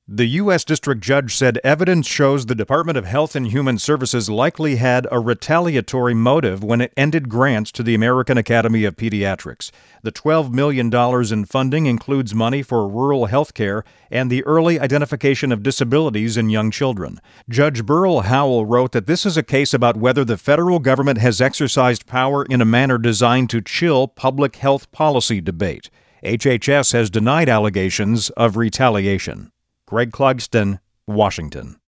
The U.S. District Judge said evidence shows the Department of Health and Human Services likely had a retaliatory motive when it ended grants to the American Academy of Pediatrics. The $12 million in funding includes money for rural health care and the early identification of disabilities in young children. Judge Burl Howell wrote that this is a case about whether the federal government has exercised power in a manner designed to chill public health policy debate. HHS has denied allegations of retaliation. Greg Clugston, Washington.